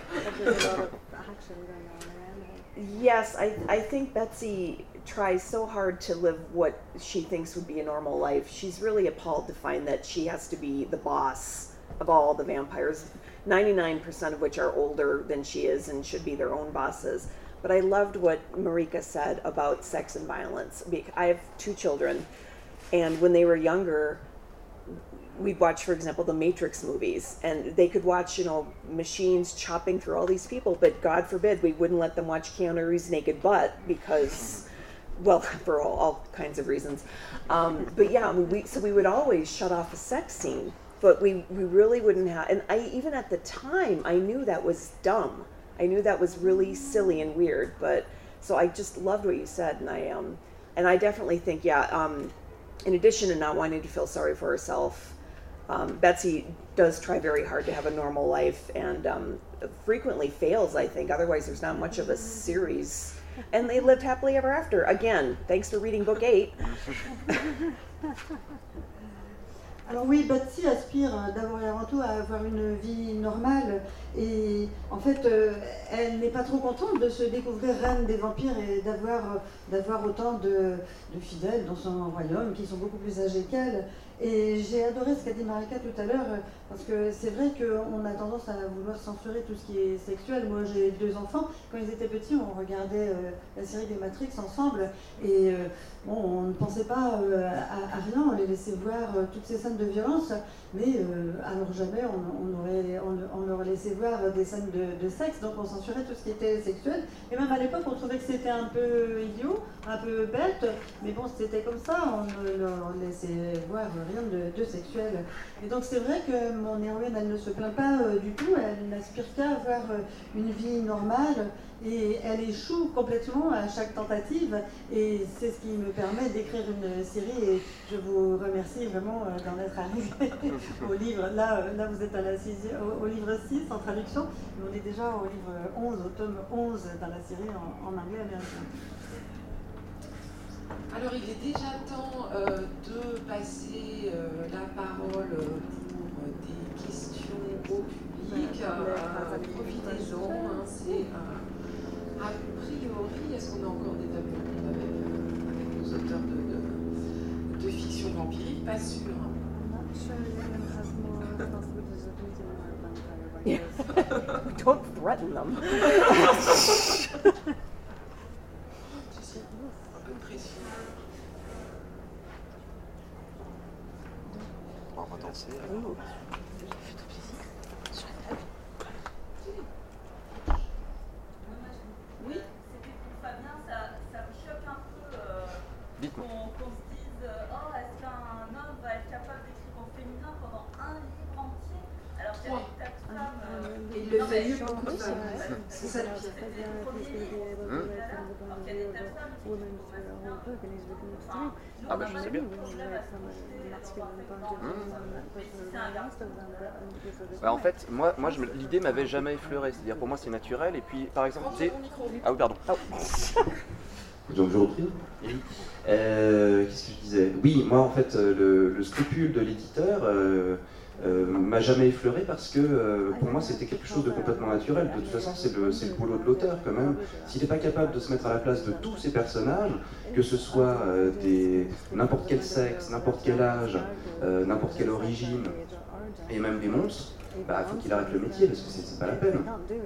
Yes, I, I think Betsy tries so hard to live what she thinks would be a normal life. She's really appalled to find that she has to be the boss of all the vampires, ninety-nine percent of which are older than she is and should be their own bosses. But I loved what Marika said about sex and violence. I have two children, and when they were younger, we'd watch, for example, the Matrix movies, and they could watch, you know, machines chopping through all these people, but God forbid we wouldn't let them watch Keanu Reeves' naked butt because, well, for all, all kinds of reasons. Um, but yeah, we, so we would always shut off a sex scene, but we, we really wouldn't have, and I, even at the time, I knew that was dumb. I knew that was really silly and weird, but, so I just loved what you said, and I, um, and I definitely think, yeah, um, in addition to not wanting to feel sorry for herself, um, Betsy does try very hard to have a normal life, and um, frequently fails, I think, otherwise there's not much of a series. And they lived happily ever after. Again, thanks for reading book eight. Alors oui, Betsy aspire d'abord et avant tout à avoir une vie normale et en fait euh, elle n'est pas trop contente de se découvrir reine des vampires et d'avoir d'avoir autant de, de fidèles dans son royaume qui sont beaucoup plus âgés qu'elle. Et j'ai adoré ce qu'a dit Marika tout à l'heure parce que c'est vrai qu'on a tendance à vouloir censurer tout ce qui est sexuel. Moi j'ai deux enfants, quand ils étaient petits on regardait euh, la série des Matrix ensemble et euh, bon, on ne pensait pas euh, à, à rien, on les laissait voir euh, toutes ces scènes de violence, mais euh, alors jamais on, on, aurait, on, on leur laissait voir des scènes de, de sexe, donc on censurait tout ce qui était sexuel. Et même à l'époque on trouvait que c'était un peu idiot, un peu bête, mais bon c'était comme ça, on ne leur laissait voir rien de, de sexuel. Et donc c'est vrai que mon héroïne, elle ne se plaint pas euh, du tout, elle n'aspire qu'à avoir euh, une vie normale, et elle échoue complètement à chaque tentative, et c'est ce qui me permet d'écrire une série, et je vous remercie vraiment euh, d'en être arrivé au livre. Là, euh, là vous êtes à la sixième, au, au livre six en traduction, mais on est déjà au livre onze, au tome onze dans la série en, en anglais américain. Alors il est déjà temps euh, de passer euh, la parole pour des questions au public. Euh, Profitez-en, hein, c'est euh, a priori, est-ce qu'on a encore des tableaux avec, euh, avec nos auteurs de, de, de fiction vampirique? Pas sûr. Don't threaten them. On va danser. Ooh. Oui. C'était pour Fabien, ça, ça me choque un peu euh, Dites-moi. qu'on qu'on se dise oh, est-ce qu'un homme va être capable d'écrire au féminin pendant un livre entier alors qu'il y a des tas de femmes. Euh, Et il le non, fait mais- mieux beaucoup de femmes. C'est ça le pire. C'était le premier livre, Hum. alors qu'il y a des tas de femmes qui écrivent au masculin. Enfin, nous, Ah on bah, a je pas sais de bien. problème à se projeter dans un texte dans Hum. mais si c'est un garçon, euh, Bah, en fait, moi, moi je me- l'idée m'avait jamais effleuré. C'est-à-dire, pour moi, c'est naturel. Et puis, par exemple, tu sais- Ah oui, pardon. Donc je repris. Oui. Euh, Qu'est-ce que je disais? Oui, moi en fait, euh, le, le scrupule de l'éditeur euh, euh, m'a jamais effleuré parce que euh, pour moi c'était quelque chose de complètement naturel. De toute façon, c'est le, c'est le boulot de l'auteur quand même. S'il n'est pas capable de se mettre à la place de tous ces personnages, que ce soit euh, des n'importe quel sexe, n'importe quel âge, euh, n'importe quelle origine, et même des monstres, bah, faut qu'il arrête le métier parce que c'est c'est pas la peine.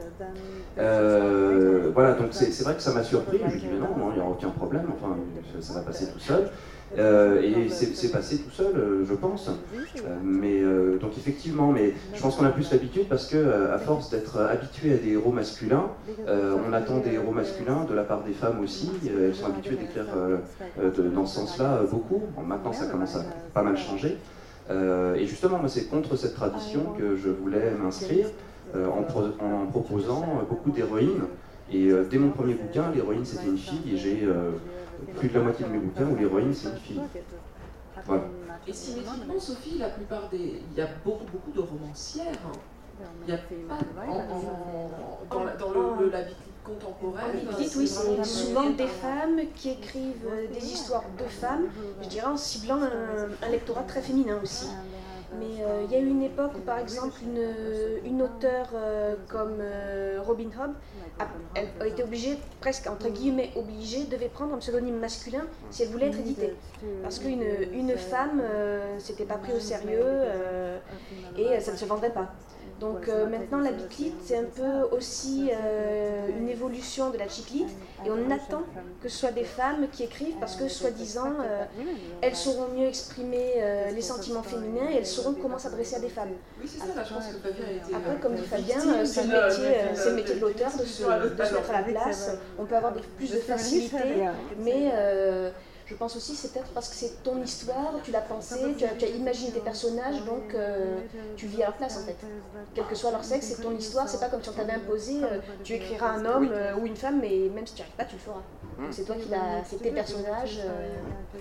Euh, voilà, donc c'est c'est vrai que ça m'a surpris. Je me dis mais non, non, il n'y aura aucun problème. Enfin, ça va passer tout seul. Euh, et c'est passé tout seul, euh, je pense. Euh, mais euh, donc effectivement, mais je pense qu'on a plus l'habitude parce que euh, à force d'être habitué à des héros masculins, euh, on attend des héros masculins de la part des femmes aussi. Euh, elles sont habituées d'écrire euh, euh, de- dans ce sens-là euh, beaucoup. Bon, maintenant, ça commence à pas mal changer. Euh, et justement, moi, c'est contre cette tradition que je voulais m'inscrire euh, en, pro en proposant euh, beaucoup d'héroïnes. Et euh, dès mon premier bouquin, l'héroïne c'était une fille, et j'ai euh, plus de la moitié de mes bouquins où l'héroïne c'est une fille. Voilà. Et symétriquement, Sophie, la plupart des. Il y a beaucoup, beaucoup de romancières. Il n'y a pas. En, en- dans la, dans le, le- la vie contemporaine. En Biblite, oui, c'est souvent des femmes qui écrivent euh, des histoires de femmes, je dirais en ciblant un, un lectorat très féminin aussi. Mais euh, il y a eu une époque où, par exemple, une, une auteure euh, comme euh, Robin Hobb, a, elle a été obligée, presque entre guillemets obligée, devait prendre un pseudonyme masculin si elle voulait être éditée. Parce qu'une une femme, euh, c'était pas pris au sérieux euh, et ça ne se vendrait pas. Donc euh, maintenant la bitlite c'est un peu aussi euh, une évolution de la chitlite et on attend que ce soit des femmes qui écrivent parce que soi-disant euh, elles sauront mieux exprimer euh, les sentiments féminins et elles sauront comment s'adresser à des femmes. Oui, c'est ça, là, je pense que Fabien a été. Après, comme dit euh, Fabien, victime euh, c'est le d'une- métier, euh, d'une- c'est le métier de l'auteur de se, de se mettre à la place. On peut avoir des- plus de facilité, mais euh, je pense aussi c'est peut-être parce que c'est ton histoire, tu l'as pensé, tu as, tu as imaginé tes personnages, donc euh, tu vis à leur place en fait. Quel que soit leur sexe, c'est ton histoire, c'est pas comme si on t'avait imposé, euh, tu écriras un homme euh, ou une femme, mais même si tu n'y arrives pas, tu le feras. Donc c'est toi qui l'as, c'est tes personnages. euh,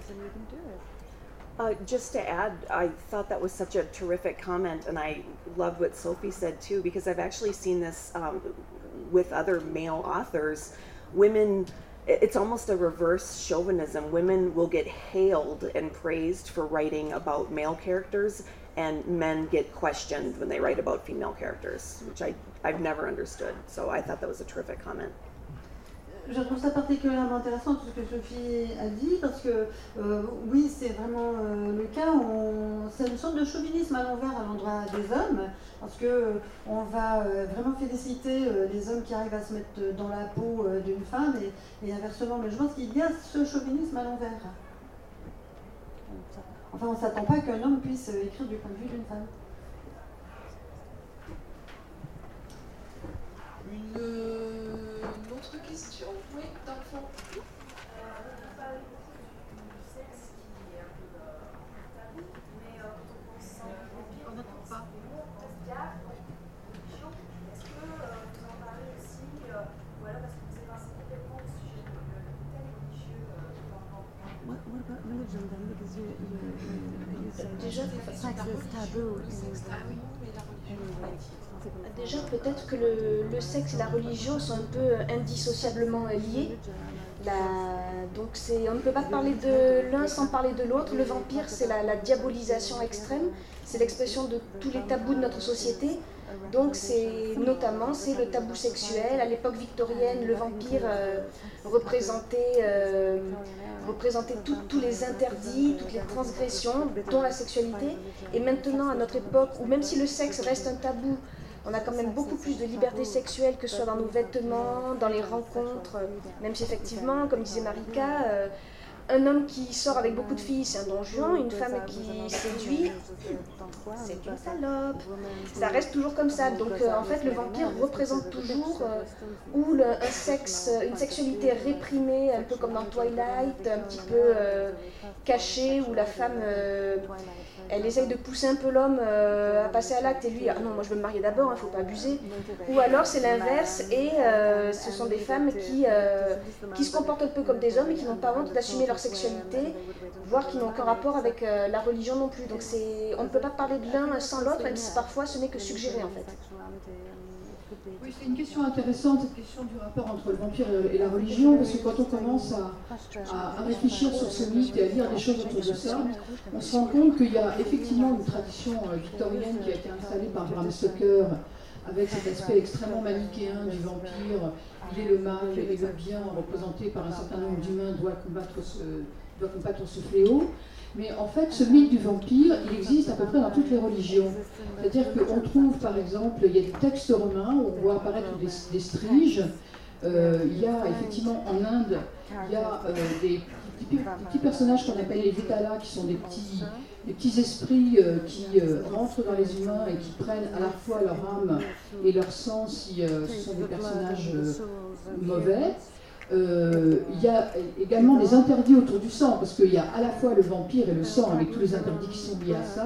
Uh, just to add, I thought that was such a terrific comment, and I loved what Sophie said too, because I've actually seen this um, with other male authors. Women, it's almost a reverse chauvinism. Women will get hailed and praised for writing about male characters, and men get questioned when they write about female characters, which I, I've never understood. So I thought that was a terrific comment. Je trouve ça particulièrement intéressant tout ce que Sophie a dit parce que euh, oui c'est vraiment euh, le cas, c'est une sorte de chauvinisme à l'envers à l'endroit des hommes parce que euh, on va euh, vraiment féliciter euh, les hommes qui arrivent à se mettre dans la peau euh, d'une femme et, et inversement, mais je pense qu'il y a ce chauvinisme à l'envers. Enfin on ne s'attend pas qu'un homme puisse euh, écrire du point de vue d'une femme. Une, une autre question? Oui, dans le fond. Euh, on parle beaucoup du sexe qui est un peu euh, tabou, mais Déjà, Déjà peut-être que le, le sexe et la religion sont un peu indissociablement liés. La, donc on ne peut pas parler de l'un sans parler de l'autre. Le vampire, c'est la, la diabolisation extrême, c'est l'expression de tous les tabous de notre société. Donc c'est notamment c'est le tabou sexuel. À l'époque victorienne, le vampire euh, représentait, euh, représentait tout, tous les interdits, toutes les transgressions, dont la sexualité. Et maintenant, à notre époque, où même si le sexe reste un tabou, on a quand même beaucoup plus de liberté sexuelle, que ce soit dans nos vêtements, dans les rencontres, même si effectivement, comme disait Marika, euh, un homme qui sort avec beaucoup de filles, c'est un don Juan, une femme qui séduit, c'est une salope. Ça reste toujours comme ça. Donc euh, en fait, le vampire représente toujours euh, ou le, un sexe, une sexualité réprimée, un peu comme dans Twilight, un petit peu euh, cachée, où la femme... Euh, elle essaye de pousser un peu l'homme euh, à passer à l'acte et lui, ah non, moi je veux me marier d'abord, il ne faut pas abuser. Ou alors c'est l'inverse et euh, ce sont des femmes qui, euh, qui se comportent un peu comme des hommes et qui n'ont pas honte d'assumer leur sexualité, voire qui n'ont aucun rapport avec euh, la religion non plus. Donc on ne peut pas parler de l'un sans l'autre, même si parfois ce n'est que suggéré en fait. Oui, c'est une question intéressante, cette question du rapport entre le vampire et la religion, parce que quand on commence à, à, à réfléchir sur ce mythe et à lire des choses autour de ça, on se rend compte qu'il y a effectivement une tradition victorienne qui a été installée par Bram Stoker, avec cet aspect extrêmement manichéen du vampire. Il est le mal et le bien, représenté par un certain nombre d'humains, doit combattre ce, doit combattre ce fléau. Mais en fait, ce mythe du vampire, il existe à peu près dans toutes les religions. C'est-à-dire qu'on trouve, par exemple, il y a des textes romains où on voit apparaître des, des striges. Euh, il y a effectivement en Inde, il y a euh, des, petits, des petits personnages qu'on appelle les Vétalas, qui sont des petits, des petits esprits euh, qui euh, rentrent dans les humains et qui prennent à la fois leur âme et leur sang si euh, ce sont des personnages euh, mauvais. Euh, il y a également des interdits autour du sang, parce qu'il y a à la fois le vampire et le sang, avec tous les interdits qui sont liés à ça.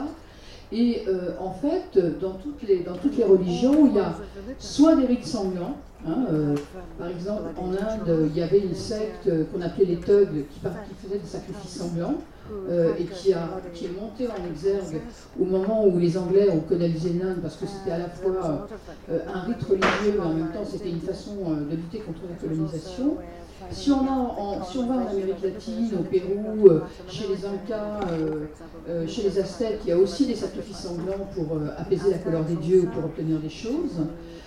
Et euh, en fait, dans toutes, les, dans toutes les religions, il y a soit des rites sanglants. Hein, euh, par exemple, en Inde, il y avait une secte qu'on appelait les thugs, qui, qui faisait des sacrifices sanglants, euh, et qui, a, qui est montée en exergue au moment où les Anglais ont colonisé l'Inde, parce que c'était à la fois euh, un rite religieux, mais en même temps c'était une façon euh, de lutter contre la colonisation. Si on, a en, si on va en Amérique latine, au Pérou, euh, chez les Incas, euh, euh, chez les Aztèques, il y a aussi des sacrifices sanglants pour euh, apaiser la colère des dieux ou pour obtenir des choses.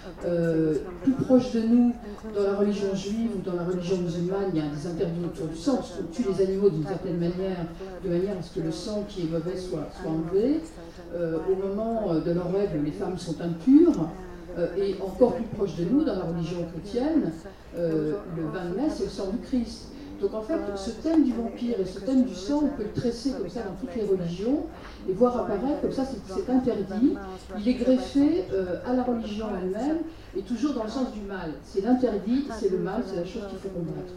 Euh, plus proche de nous, dans la religion juive ou dans la religion musulmane, il y a des interdits autour du sang, parce qu'on tue les animaux d'une certaine manière, de manière à ce que le sang qui est mauvais soit, soit enlevé. Euh, au moment de leur règle, les femmes sont impures. Euh, et encore plus proche de nous, dans la religion chrétienne, euh, le vin de messe, c'est le sang du Christ. Donc en fait, ce thème du vampire et ce thème du sang, on peut le tresser comme ça dans toutes les religions et voir apparaître comme ça, c'est interdit. Il est greffé euh, à la religion elle-même et toujours dans le sens du mal. C'est l'interdit, c'est le mal, c'est la chose qu'il faut combattre.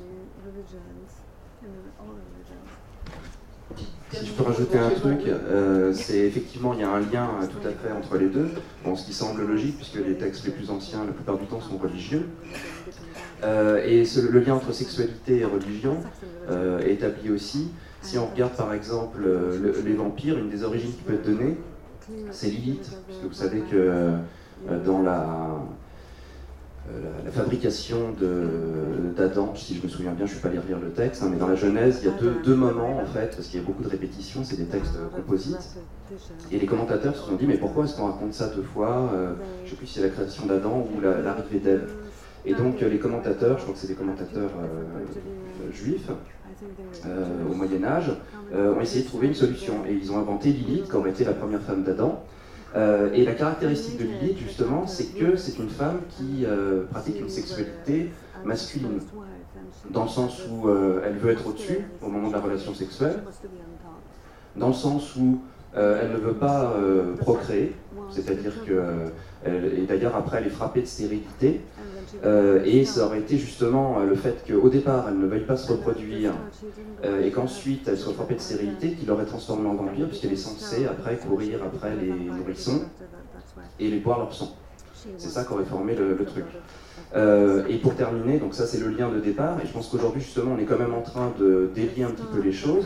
Si je peux rajouter un truc, euh, c'est effectivement, il y a un lien euh, tout à fait entre les deux, bon, ce qui semble logique puisque les textes les plus anciens, la plupart du temps, sont religieux. Euh, et ce, le lien entre sexualité et religion euh, est établi aussi. Si on regarde par exemple euh, le, les vampires, une des origines qui peut être donnée, c'est Lilith, puisque vous savez que euh, dans la... La, la fabrication d'Adam, si je me souviens bien, je ne suis pas allé lire le texte, hein, mais dans la Genèse, il y a deux, deux moments en fait, parce qu'il y a beaucoup de répétitions, c'est des textes composites. Et les commentateurs se sont dit, mais pourquoi est-ce qu'on raconte ça deux fois euh, je ne sais plus si c'est la création d'Adam ou l'arrivée d'Ève. Et donc euh, les commentateurs, je crois que c'est des commentateurs euh, juifs, euh, au Moyen-Âge, euh, ont essayé de trouver une solution. Et ils ont inventé Lilith, qui aurait été la première femme d'Adam. Euh, et la caractéristique de Lilith, justement, c'est que c'est une femme qui euh, pratique une sexualité masculine, dans le sens où euh, elle veut être au-dessus au moment de la relation sexuelle, dans le sens où euh, elle ne veut pas euh, procréer, c'est-à-dire que, euh, elle, et d'ailleurs après elle est frappée de stérilité, euh, et ça aurait été justement euh, le fait qu'au départ elle ne veuille pas se reproduire, euh, et qu'ensuite elle soit frappée de stérilité qui l'aurait transformée en vampire, puisqu'elle est censée après courir après les nourrissons et les boire leur sang. C'est ça qu'aurait formé le, le truc. Euh, et pour terminer, donc ça c'est le lien de départ, et je pense qu'aujourd'hui justement on est quand même en train de délier un petit peu les choses,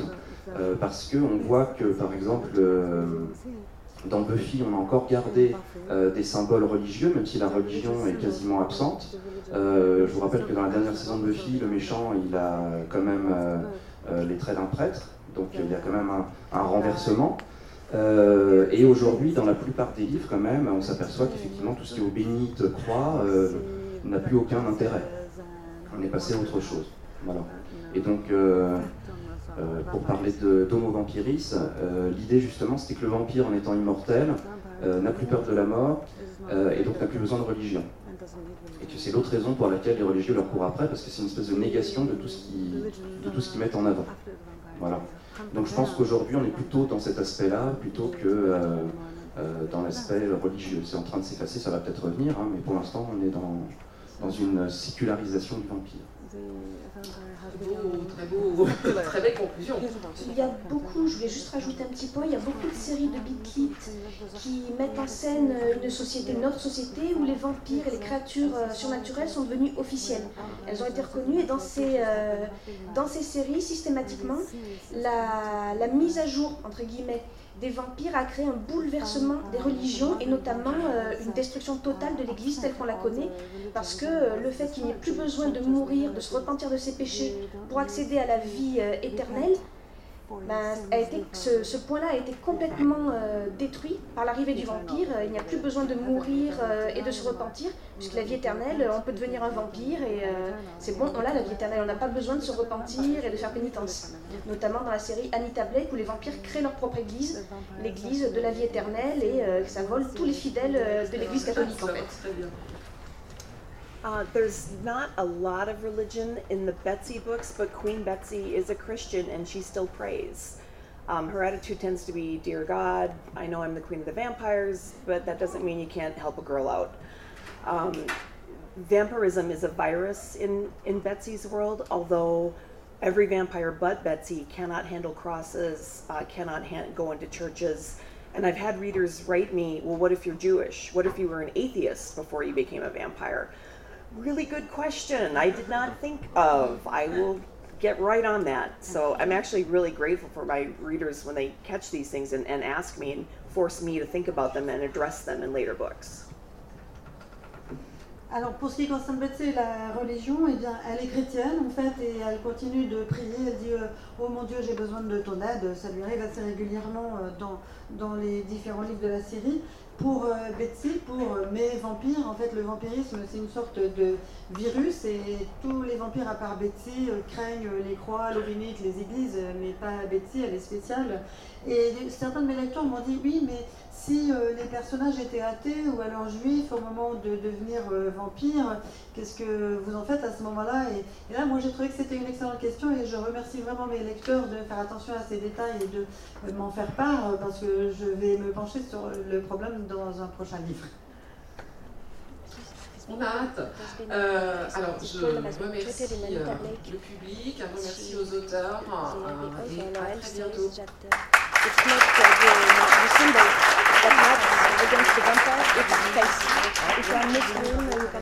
euh, parce qu'on voit que, par exemple, euh, dans Buffy, on a encore gardé euh, des symboles religieux, même si la religion est quasiment absente. Euh, je vous rappelle que dans la dernière saison de Buffy, le méchant, il a quand même euh, euh, les traits d'un prêtre, donc il y a quand même un, un renversement. Euh, et aujourd'hui, dans la plupart des livres, quand même, on s'aperçoit qu'effectivement, tout ce qui est aux bénites croix euh, n'a plus aucun intérêt. On est passé à autre chose. Voilà. Et donc, euh, euh, pour parler d'Homo Vampiris, euh, l'idée justement, c'était que le vampire, en étant immortel, euh, n'a plus peur de la mort, euh, et donc n'a plus besoin de religion. Et que c'est l'autre raison pour laquelle les religieux leur courent après, parce que c'est une espèce de négation de tout ce qu'ils de tout ce qu'ils mettent en avant. Voilà. Donc je pense qu'aujourd'hui, on est plutôt dans cet aspect-là, plutôt que euh, euh, dans l'aspect religieux. C'est en train de s'effacer, ça va peut-être revenir, hein, mais pour l'instant, on est dans, dans une sécularisation du vampire. Très beau, très beau, très belle conclusion. Il y a beaucoup, je voulais juste rajouter un petit point, il y a beaucoup de séries de Beat qui mettent en scène une société, notre société, où les vampires et les créatures surnaturelles sont devenues officielles. Elles ont été reconnues et dans ces, euh, dans ces séries, systématiquement, la, la mise à jour, entre guillemets, des vampires a créé un bouleversement des religions et notamment euh, une destruction totale de l'Église telle qu'on la connaît, parce que euh, le fait qu'il n'y ait plus besoin de mourir, de se repentir de ses péchés pour accéder à la vie euh, éternelle, ben, a été, ce, ce point-là a été complètement euh, détruit par l'arrivée du vampire. Il n'y a plus besoin de mourir euh, et de se repentir, puisque la vie éternelle, on peut devenir un vampire et euh, c'est bon, on l'a la vie éternelle, on n'a pas besoin de se repentir et de faire pénitence. Notamment dans la série Anita Blake, où les vampires créent leur propre église, l'église de la vie éternelle, et euh, ça vole tous les fidèles euh, de l'église catholique en fait. Uh, there's not a lot of religion in the Betsy books, but Queen Betsy is a Christian and she still prays. Um, her attitude tends to be, dear God, I know I'm the queen of the vampires, but that doesn't mean you can't help a girl out. Um, vampirism is a virus in, in Betsy's world, although every vampire but Betsy cannot handle crosses, uh, cannot ha- go into churches. And I've had readers write me, well, what if you're Jewish? What if you were an atheist before you became a vampire? Really good question. I did not think of. I will get right on that. So I'm actually really grateful for my readers when they catch these things and, and ask me and force me to think about them and address them in later books. Alors pour ce qui concerne Betsy, la religion, eh bien, elle est chrétienne en fait et elle continue de prier. Elle dit euh, oh mon Dieu, j'ai besoin de ton aide. Ça lui arrive assez régulièrement euh, dans, dans les différents livres de la série. Pour euh, Betsy, pour euh, mes vampires, en fait le vampirisme c'est une sorte de virus et tous les vampires à part Betsy euh, craignent les croix, l'obénite, les églises, mais pas Betsy, elle est spéciale. Et certains de mes lecteurs m'ont dit oui, mais si euh, les personnages étaient athées ou alors juifs au moment de devenir euh, vampires, qu'est-ce que vous en faites à ce moment-là? et, et là, moi j'ai trouvé que c'était une excellente question et je remercie vraiment mes lecteurs de faire attention à ces détails et de euh, m'en faire part parce que je vais me pencher sur le problème dans un prochain livre. On a hâte. Euh, alors, je remercie euh, le public, un remercie aux auteurs euh, et à très bientôt. It's not uh, the, the symbol that matters against the vampire, it's the face. If you are Muslim, you can